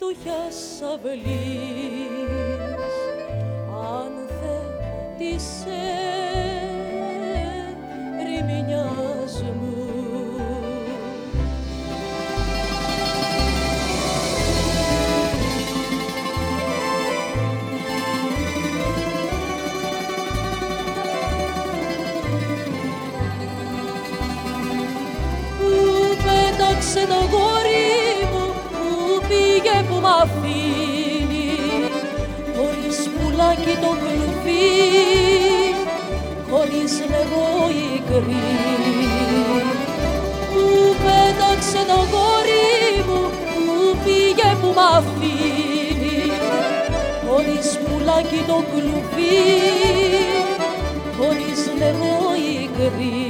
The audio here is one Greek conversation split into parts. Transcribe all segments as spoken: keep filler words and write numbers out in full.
καινούριας αυλής, αν δεν της ερημινιάς μου. Σε το γόρι μου που πήγε που μ' αφήνει, χωρίς πουλάκι το κλουβί, χωρίς νερό ικρή. Που πέταξε το γόρι μου που πήγε που μ' αφήνει, χωρίς πουλάκι το κλουβί, χωρίς νερό ικρή.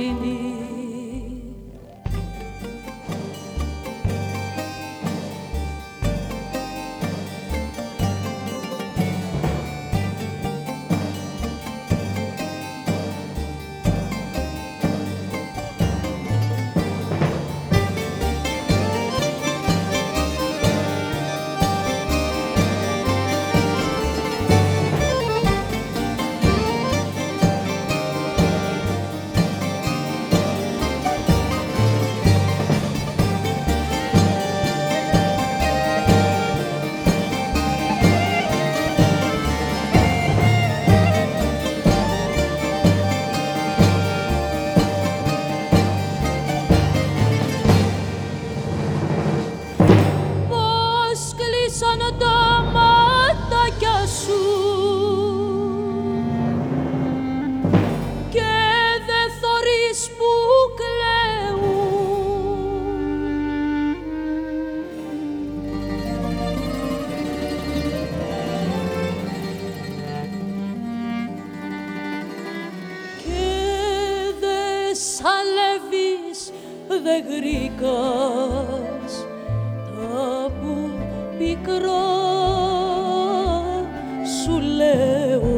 Δε γρήκας τα που πικρά σου λέω.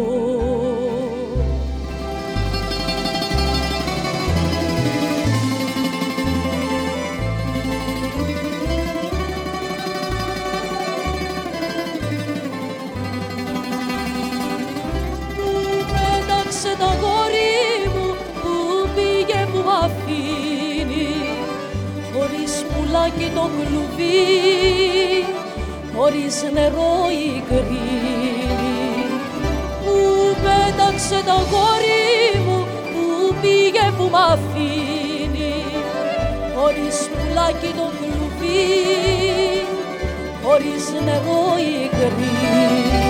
Που πέταξε το γόρι μου που πήγε που μ' αφήνει, χωρίς πουλάκι το κλουβί, χωρίς νερό ικρή. Που πέταξε το γόρι μου που πήγε που μ' αφήνει, χωρίς πουλάκι το κλουβί, χωρίς νερό ικρή.